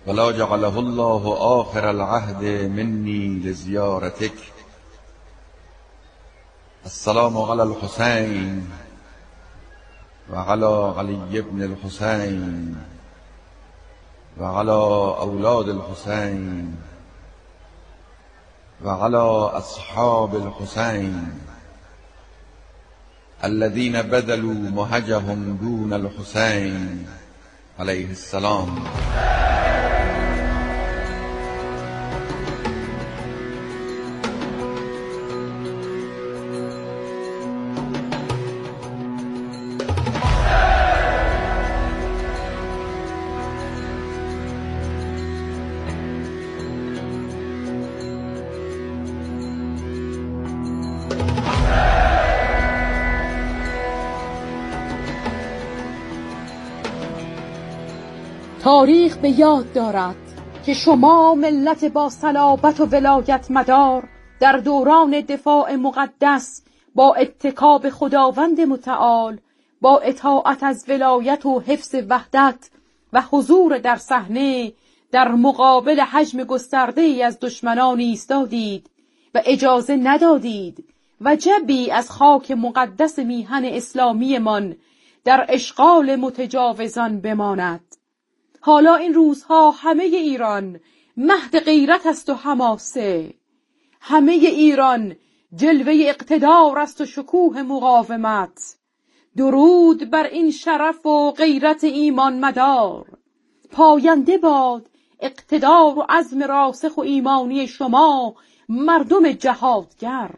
ولا جعله الله آخر العهد مني لزيارتك. السلام على الحسين وعلى علي بن الحسين وعلى أولاد الحسين وعلى أصحاب الحسين الذين بذلوا مهجهم دون الحسين عليه السلام. تاریخ به یاد دارد که شما ملت با صلابت و ولایت مدار در دوران دفاع مقدس با اتکا به خداوند متعال، با اطاعت از ولایت و حفظ وحدت و حضور در صحنه در مقابل حجم گسترده‌ای از دشمنان ایستادید و اجازه ندادید و جبی از خاک مقدس میهن اسلامیمان در اشغال متجاوزان بماند. حالا این روزها همه ایران مهد غیرت است و حماسه، همه ایران جلوه اقتدار است و شکوه مقاومت. درود بر این شرف و غیرت ایمان مدار. پاینده باد اقتدار و عزم راسخ و ایمانی شما مردم جهادگر.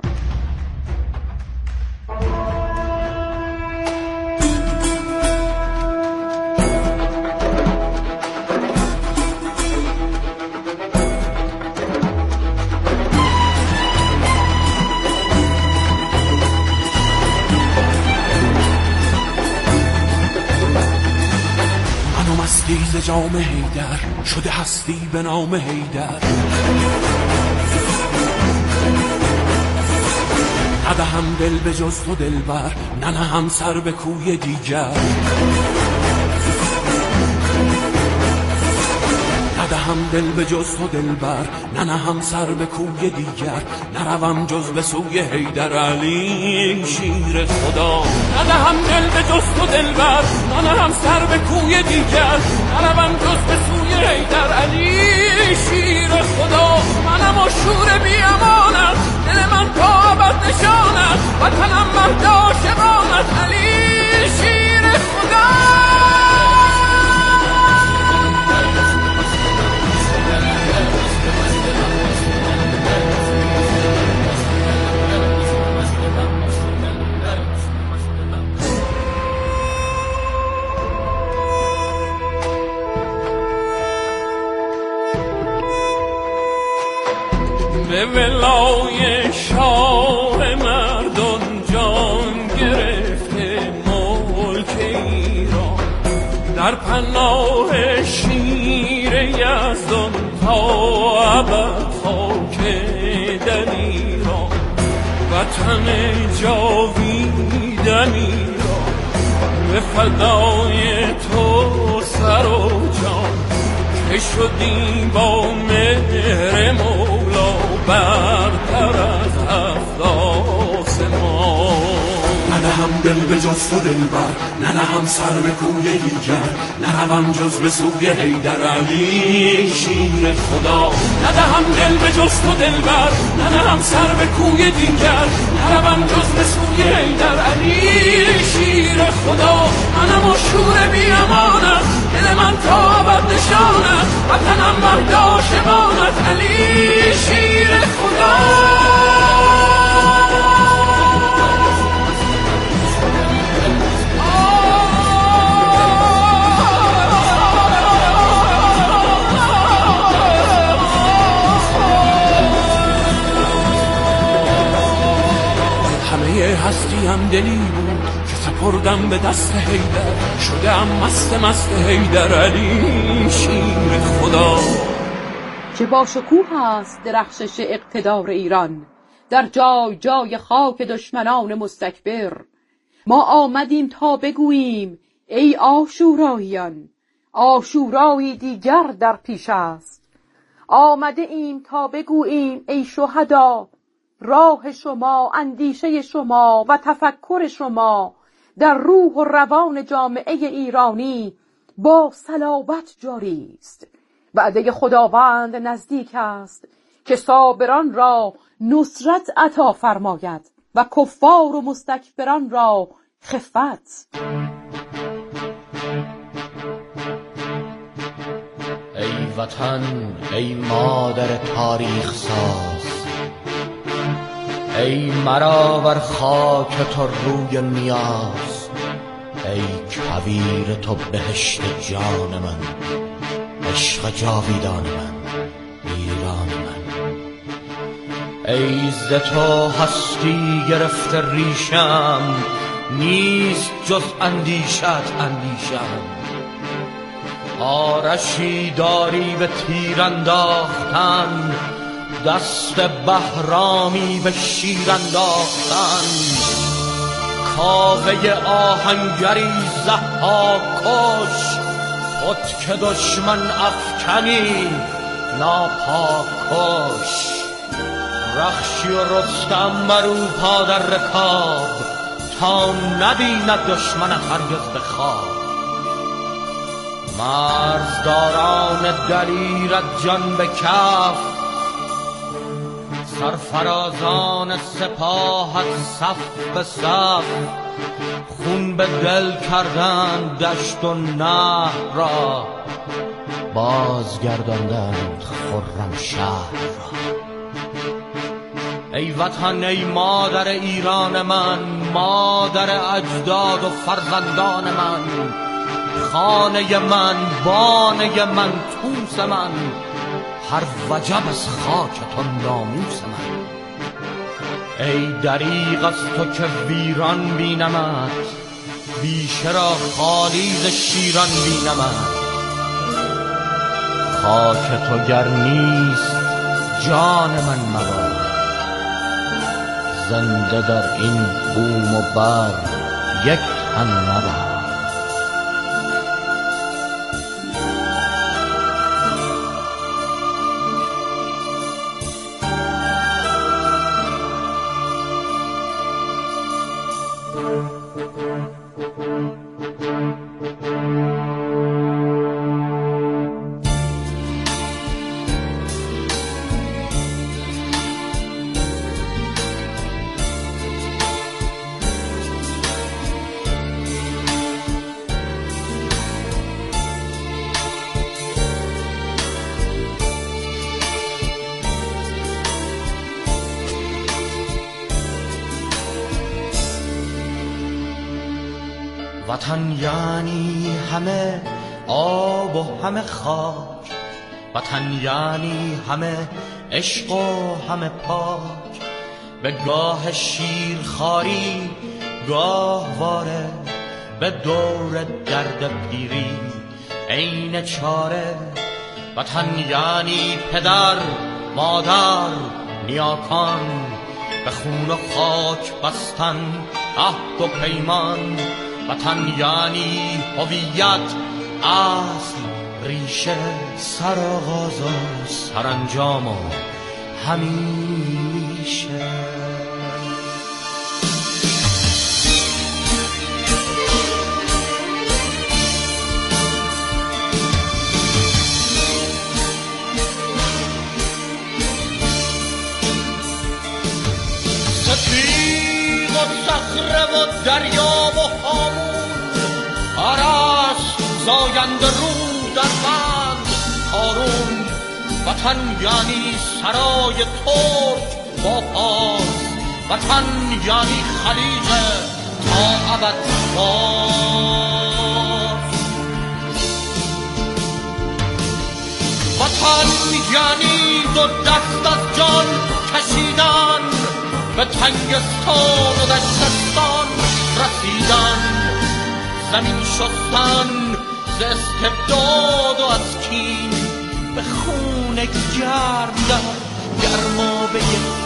ز جام حیدر شده هستی به نام حیدر. ندهم دل به جز تو دلبر، ننهم سر به کوی دیگر. ندهم دل به جز تو دلبر، ننهم سر به کوی دیگر. نروم جز به سوی حیدر علی شیر خدا. ندهم دل به جز تو دلبر، ننهم سر به کوی دیگر. نروم جز به سوی حیدر علی شیر خدا. منم و شور بی امانت، دل من تا ابد نشانت. وطنم مهد عاشقانت علی شیر خدا. به ولای شاه مردان جان گرفته ملک ایران. در پناه شیر یزدان تا ابد خاک در ایران. وطن جاویدن ایران، به فدای تو سر و جان. که شدیم با مهر مولا برتر از هفت آسمان. ندهم دل به جز تو دلبر، ننهم سر به کوی دیگر. نروم جز به سوی حیدر علی شیر خدا. ندهم دل به جز تو دلبر، ننهم سر به کوی دیگر. نروم جز به سوی حیدر علی شیر خدا. منم و شور بی امانت، دل من تا ابد نشانت. وطنم مهد عاشقانت علی شیر خدا. هستیم دلی بود که سپردم به دست حیدر. شدم مست حیدر علی شیر خدا. چه با شکوه است درخشش اقتدار ایران در جای جای خاک دشمنان مستکبر. ما آمدیم تا بگوییم ای آشوراییان، آشورایی دیگر در پیش است. آمده ایم تا بگوییم ای شهدا، راه شما، اندیشه شما و تفکر شما در روح و روان جامعه ایرانی با صلابت جاری است. وعده خداوند نزدیک است که صابران را نصرت عطا فرماید و کفار و مستکبران را خفت. ای وطن، ای مادر تاریخ ساز، ای مرا بر خاک تو روی نیاز، ای کویر تو بهشت جان من، عشق جاویدان من، ایران من. ای ز تو هستی گرفته ریشم، نیست جز اندیشت اندیشم. آرشی داری به تیر انداختن، دست بهرامی به شیر انداختن. کاوه آهنگری ضحاک کش، خود که دشمن افکنی ناپاک کش. رخشی و رستم برو پا در رکاب، تا نبیند دشمنت هرگز به خواب. مرزداران دلیرت جان به کف، سرفرازان سپاهت صف به صف. خون به دل کردند دشت و نهر را، بازگرداندند خرم شهر را. ای وطن، ای مادر ایران من، مادر اجداد و فرزندان من، خانه من، بانه من، توس من، هر وجب از خاک تو ناموس من. ای دریغ از تو که ویران بینمت، بیشه را خالی ز شیران بینمت. خاک تو گر نیست جان من مباد، زنده در این بوم و بر یک تن نباد. وطن یعنی همه آب و همه خاک، وطن یعنی همه عشق و همه پاک. به گاه شیرخواری گاهواره، به دور درد پیری عین چاره. وطن یعنی پدر، مادر، نیاکان، به خون و خاک بستن عهد و پیمان. وطن یعنی هویت، اصل، ریشه، سرآغاز و سرانجام و همیشه. سپید و صخره و دریا و هامون، آرست زاینده رو در بند هارون. وطن یعنی سرای ترک با پاس، وطن یعنی خلیج تا ابد باز. وطن یعنی دو دست از جان کشیدن، به تنگستان و دشتستان رسیدن. زمین شستن ز استبداد و از کین، به خون گرم در گرمابه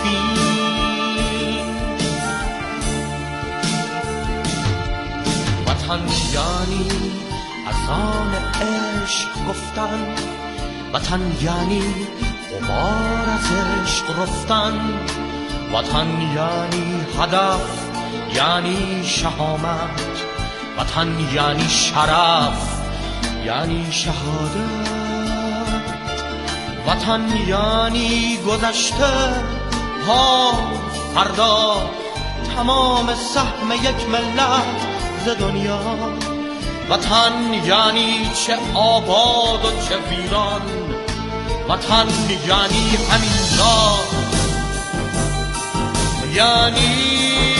فین. وطن یعنی از آن عشق گفتن، وطن یعنی غبار از عشق رفتن، وطن یعنی هدف یعنی شهامت، وطن یعنی شرف یعنی شهادت، وطن یعنی گذشته حال فردا، تمام سهم یک ملت ز دنیا، وطن یعنی چه آباد و چه ویران، وطن یعنی همینجا، یعنی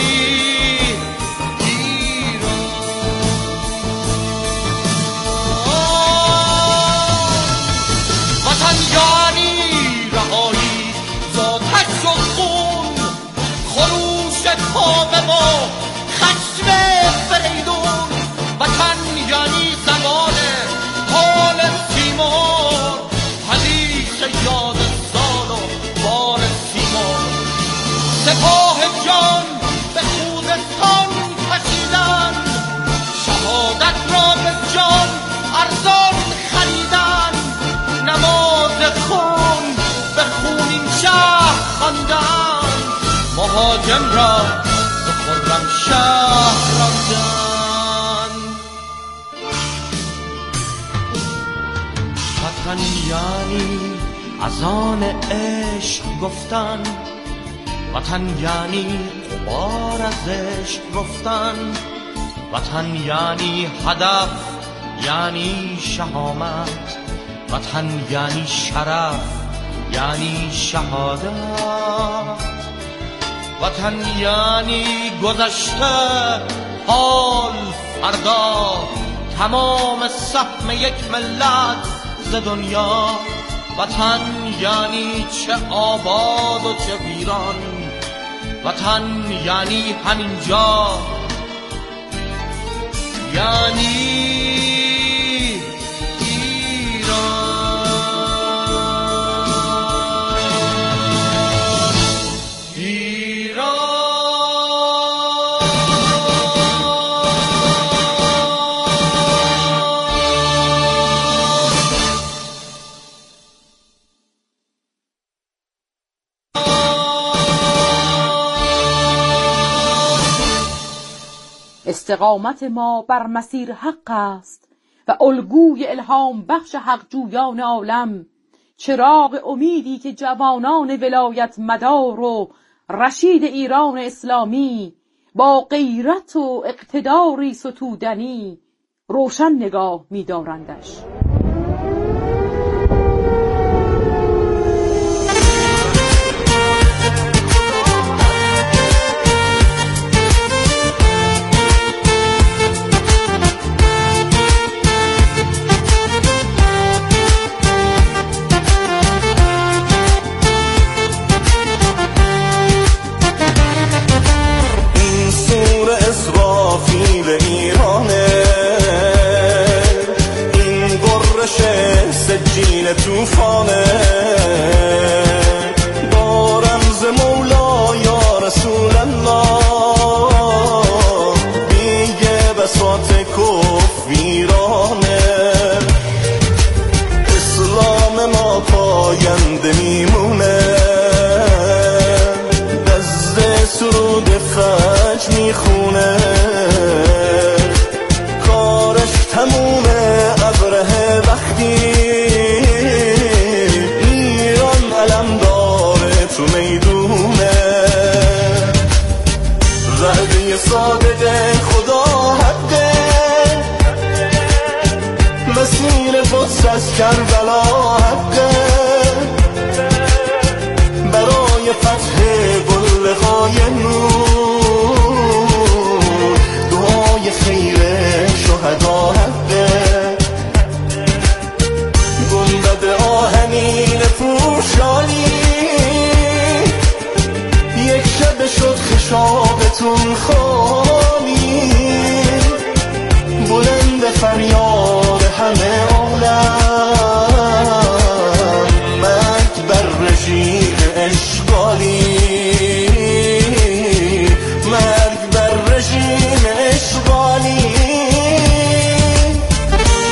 یعنی رهایی ز آتش و خون، خروش کامه و خشم فریدون، وطن یعنی زمان حال تیمور، حدیث یاد سال و بار تیمور، سپاه جان به خوزستان کشیدن، شهادت را به جان ارزان خریدن، نماز خون به خون این شهر خواندن، مهاجم را به خرم شهر راندن. وطن یعنی از آن عشق گفتن، وطن یعنی غبار از عشق رفتن، وطن یعنی هدف یعنی شهامت، وطن یعنی شرف یعنی شهادت، وطن یعنی گذشته حال فردا، تمام سهم یک ملت ز دنیا، وطن یعنی چه آباد و چه ویران، وطن یعنی همینجا، یعنی استقامت ما بر مسیر حق است و الگوی الهام بخش حق جویان عالم، چراغ امیدی که جوانان ولایت مدار و رشید ایران اسلامی با غیرت و اقتداری ستودنی روشن نگاه می‌دارندش. توفانه دارم ز مولا یا رسول الله، دیگه بساط کفر ویرانه، اسلام ما پاینده میمونه، دزد سرود فجر میخونه، کارش تمومه ابره وقتی صادق خدا حقه، مسیر قدس از کربلا حقه، برای فتح قلقای نور دعای خیر شهدا حقه، گنبد آهنین پوشانی یک شب شد خشابتون خالی، بلند فریاد همه عالم، مرگ بر رژیم اشغالی، مرگ بر رژیم اشغالی.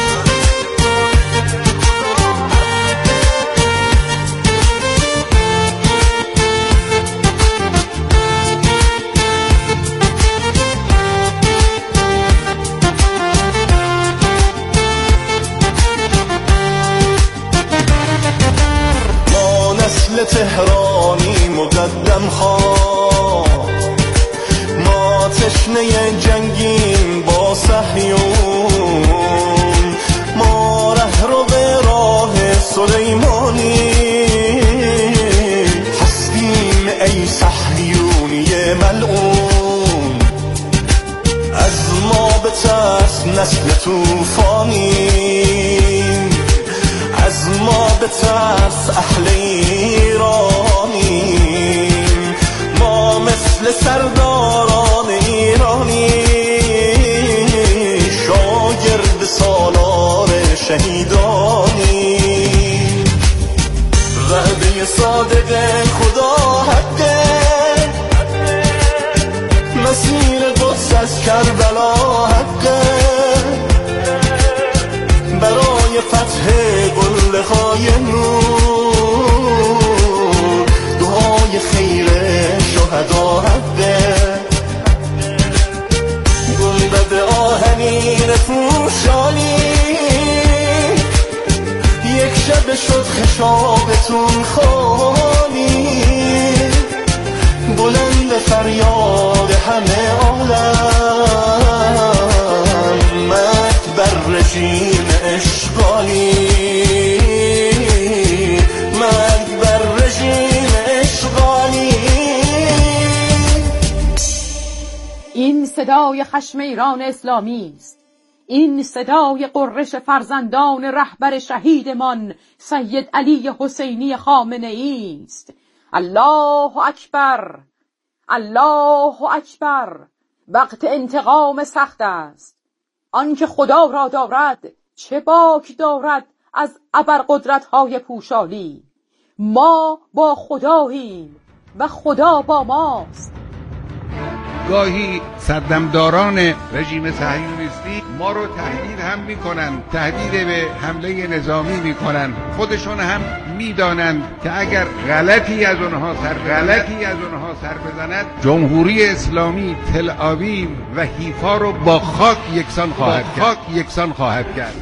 مثل تهرانی مقدم ها، ما تشنه جنگیم با صهیون، ما رهرو به راه سلیمانی هستیم ای صهیونی ملعون. از ما بترس نسل طوفانیم، از ما بترس اهل ایرانیم، ما مثل سرداران ایرانی شاگرد سالار شهیدانیم. وعده صادق خدا حقه، مسیر قدس از کربلا حقه، برای فتح قله‌های نور دعای خیر شهدا حقه. گنبد آهنین پوشانی یک شب شد خشابتون خانی، بلند فریاد همه عالم، مرگ بر رژیم اشغالی، مرگ بر رژیم اشغالی. این صدای خشم ایران اسلامی است، این صدای قررش فرزندان رهبر شهیدمان سید علی حسینی خامنه‌ای است. الله اکبر، الله اکبر. وقت انتقام سخت است. آنکه خدا را دارد چه باک دارد از ابرقدرت‌های پوشالی. ما با خداییم و خدا با ماست. گاهی سردمداران رژیم صهیونیستی ما رو تهدید هم میکنن، تهدید به حمله نظامی میکنن. خودشون هم میدانند که اگر غلطی از اونها سر بزند، جمهوری اسلامی تل آویو و حیفا رو با خاک یکسان خواهد کرد.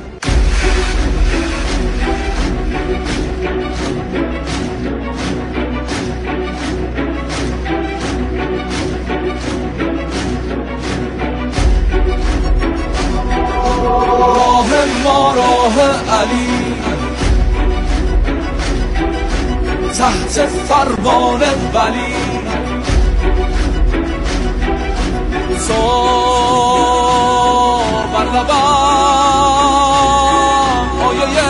ما راه علی تحت فرمان ولی، تو بر لبم پایه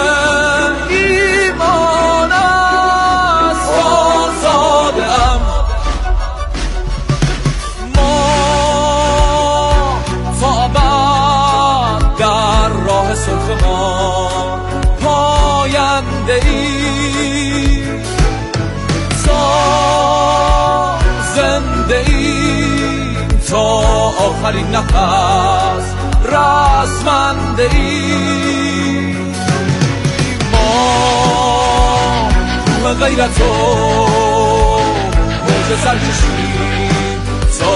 ایمان است، آزادم ما تا در راه سرخ ما پاینده ای، تا زنده ای تا آخرین نفس رسمنده ای. ما روح غیرت و موج سرکشیم تا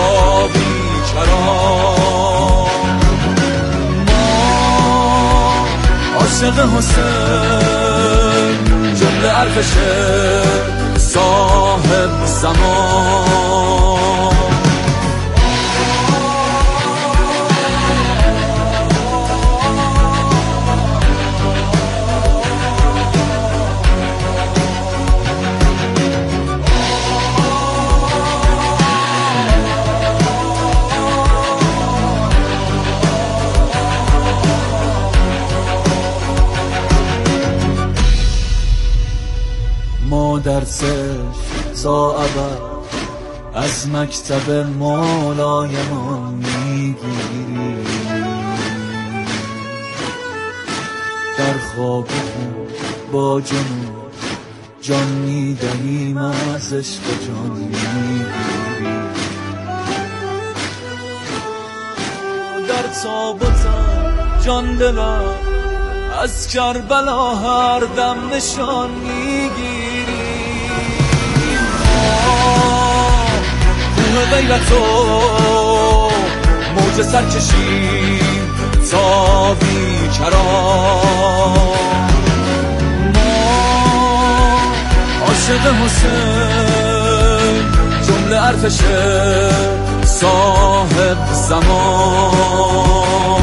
بیکران، عاشق حسین جمله ارتش صاحب زمان. ما درس تا ابد از مکتب مولایمان میگیریم، در خواب با جنون جان میدهیم، از عشق جان میگیریم. در تاب و تاب جان دلم از کربلا هر دم نشان میگیریم. روح غیرت و موج سرکشیم تا بیکران، ما عاشق حسین، جمله ارتش صاحب زمان.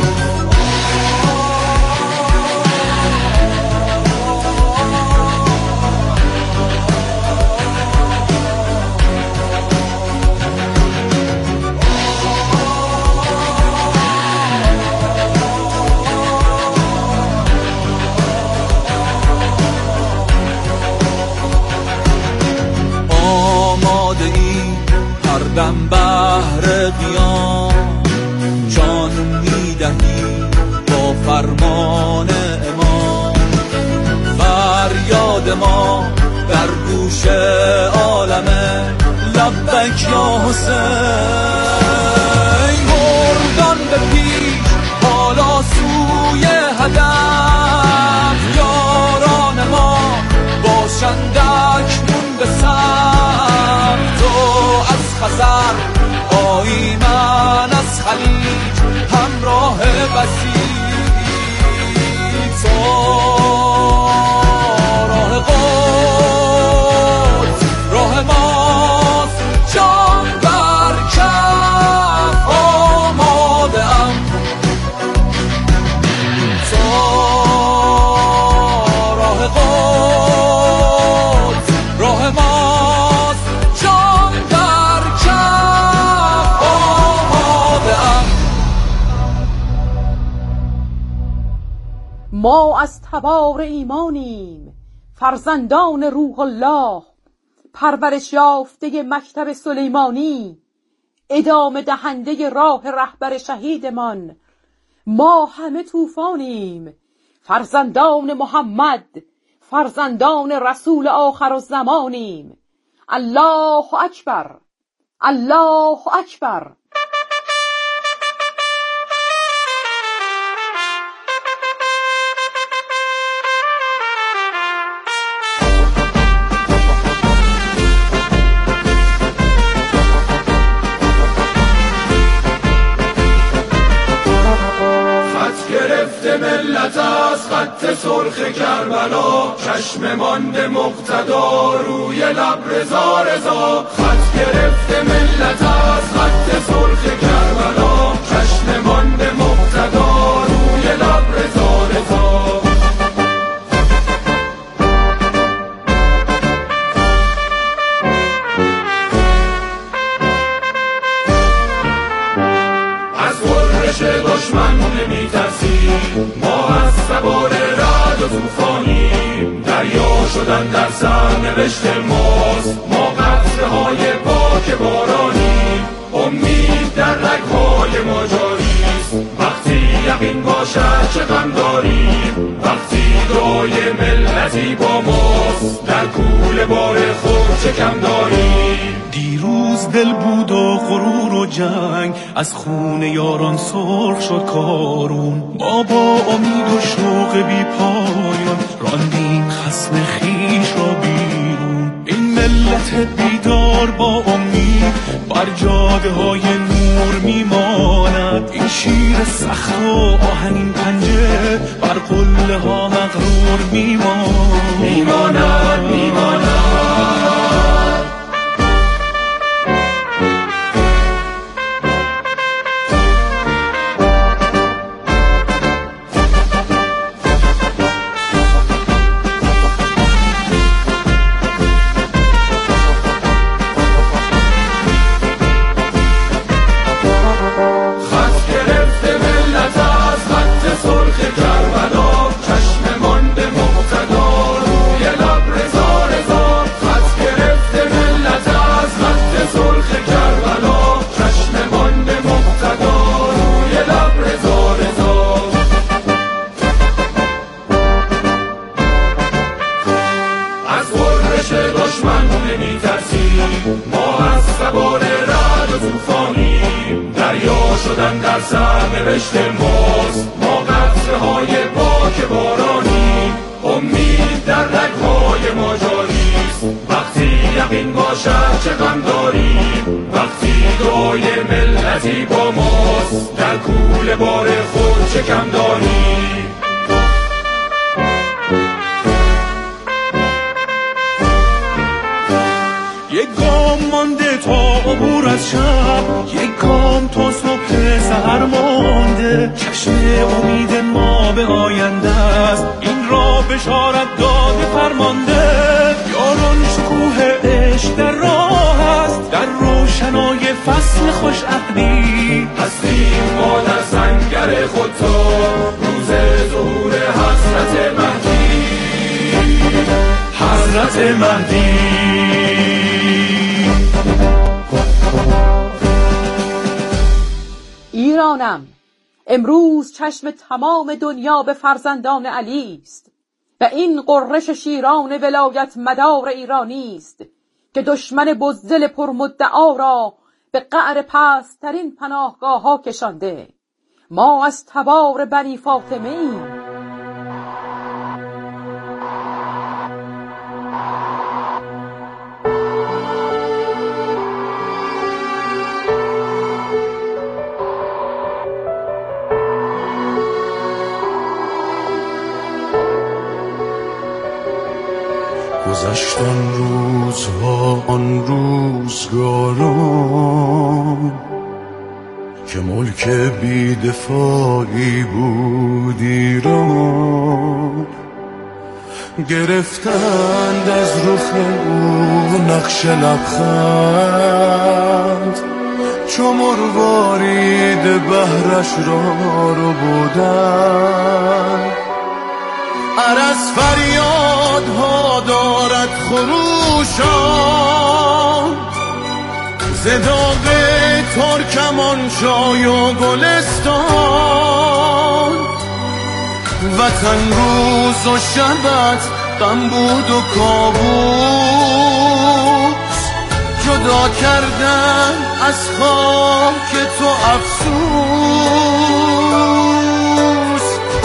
دم بهر قیام جان میدهی با فرمان امام، فریاد ما در گوش عالمه لبک یا حسین. مردان به پیش بالا سوی هدف، یاران ما باشند اکنون به سر. تو از خزر آیی من از خلیج، همراه بسیج تا راه قدس راه ماست. جان بر کف آماده ام تا راه قدس راه ماست. جان بر کف آماده ام. ما از تبار ایمانیم، فرزندان روح الله، پرورش یافته مکتب سلیمانی، ادامه دهنده راه رهبر شهیدمان. ما همه طوفانیم، فرزندان محمد، فرزندان رسول آخر الزمانیم. الله اکبر، الله اکبر. ملت از خط سرخ کربلا، چشم مانده مقتدا روی لب رضا رضا. خط گرفته ملت از خط سرخ کربلا، چشم مانده مقتدا روی لب رضا رضا. از غرش دشمن نمی‌ترسیم، ما از سوار رعد و طوفانیم. دریا شدن در سرنوشت ماست، ما قطره‌های پاک بارانیم. امید در رگ‌های ما جاریست، وقتی یقین باشد چه غم داریم. وقتی دعای ملتی با ماست، در کوله بار خود چه کم داریم. دیروز دل بود و غرور و جنگ، از خون یاران سرخ شد کارون. ما با امید و شوق بی پایان، راندیم خصم خیش را بیرون. این ملت بیدار با امید، بر جاده های نور میماند. این شیر سخت و آهنین پنجه، بر قله ها مغرور میماند میماند. شدن در سرنوشت ماست، ما قطره‌های پاک بارانیم. امید در رگ‌های ما جاریست، وقتی یقین باشد چه غم داریم. وقتی دعای ملتی با ماست، در کوله بار خود چه کم داریم. از شب، یک گام تا صبح سحر مانده. چشم امید ما به آینده است، این را بشارت داده فرمانده. یاران شکوه عشق در راه است، در روشنای فصل خوش عهدی هستیم ما در سنگر خودتا، روز ظهور حضرت مهدی. حضرت مهدی ایرانم، امروز چشم تمام دنیا به فرزندان علی است و این قررش شیران ولایت مدار ایرانی است که دشمن بزدل پرمدعا را به قعر پست‌ترین پناهگاه ها کشانده. ما از تبار بنی فاطمه ایم. گذشت آن روزها، آن روزگاران که ملک بی‌دفاعی بود ایران. گرفتند از رخ او نقش لبخند، چو مروارید بحرش را رو بودند. عرض فریادها دارد خروشان، ز داغ ترکمانشای و گلستان. وطن روز و شبت غم بود و کابوس، جدا کردن از خاک تو افسوس.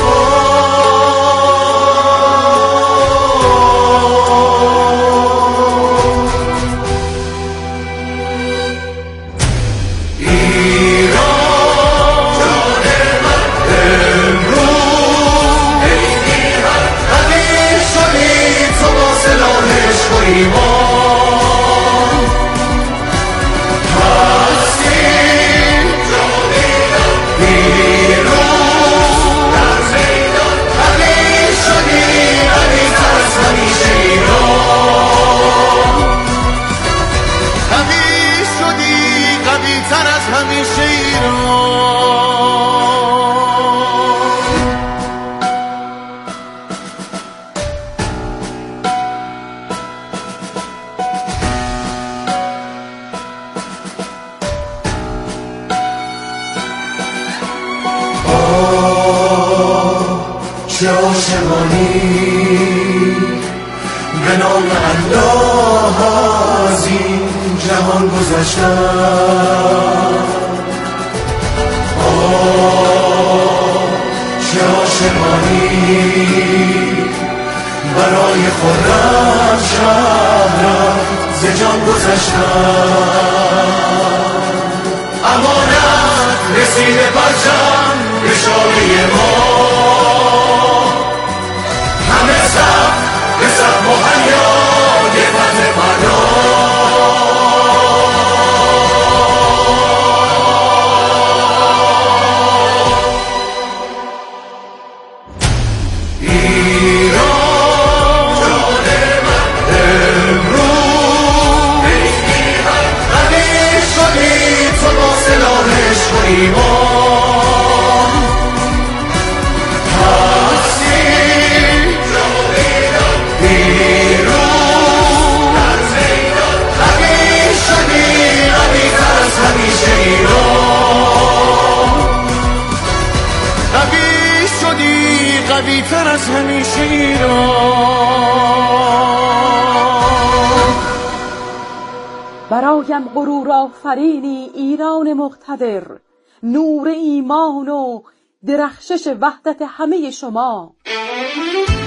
چه عاشقانی به نام الله از این جهان گذشتن. چه عاشقانی برای خرم شهرم ز جان گذشتن. امانت رسیده پرچم به شاهی ما، همه صف به صف مهیای فتح پناه. ایران جان من امروز غنی شدی تو با سلاح عشق و ایمان. هستی پیروز در زیدان، غنی شدی غنی تر از همیشه ایران. قوی شدی قوی تر از همیشه ایران. برایم غرور آفرینی ایران مقتدر، نور ایمان و درخشش وحدت همه شما.